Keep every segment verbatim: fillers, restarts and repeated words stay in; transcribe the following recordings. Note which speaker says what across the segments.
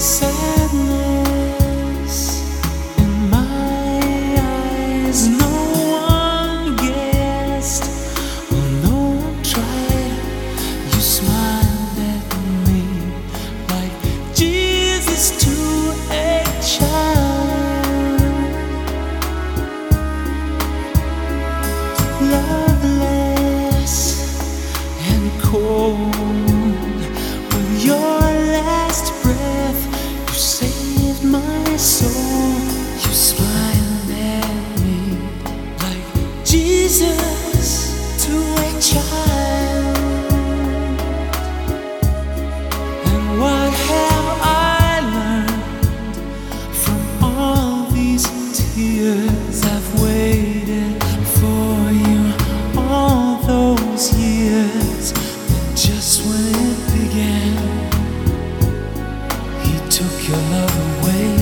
Speaker 1: sadness in my eyes. No one guessed, or no one tried. You smiled at me like Jesus to a child. Loveless and cold, with your last breath, you saved my soul. You smiled at me like Jesus to a child. And what have I learned from all these tears? I've waited for you all those years, and just when it began, He took your love away.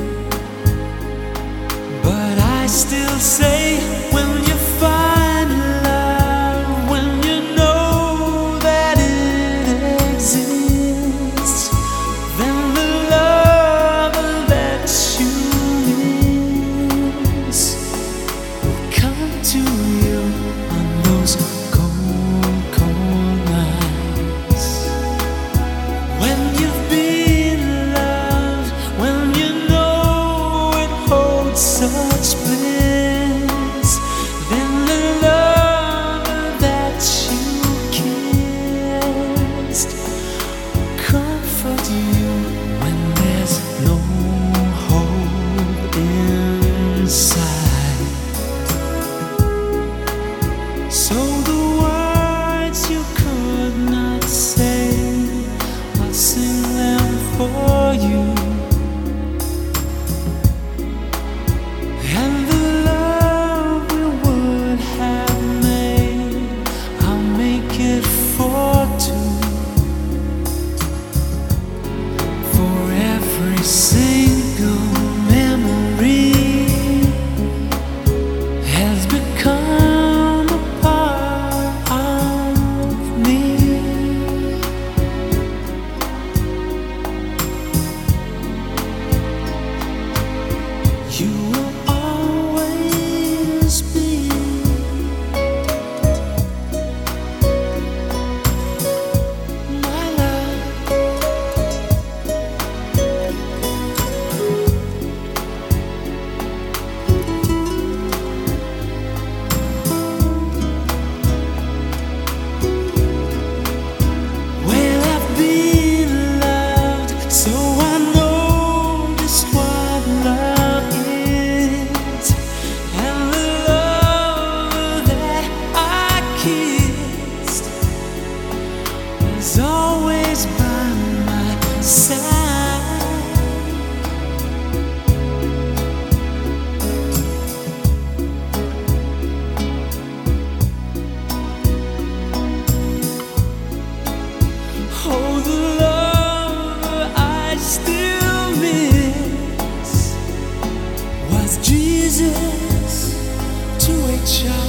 Speaker 1: But I still say, when you find love, when you know that it exists, then the love that you miss will come to you on those cold, cold nights. When you've been loved, when you know it holds such bliss, then the love that you kissed will comfort you when there's no hope inside. So the words you could not say, I'll sing them for you. And the love we would have made, I'll make it for two. For every single memory has become a part of me. You will always be my love. Well, I've been loved, so I know just what love is. And the love that I kissed was always by my side. Oh, the love I still miss was Jesus to a child.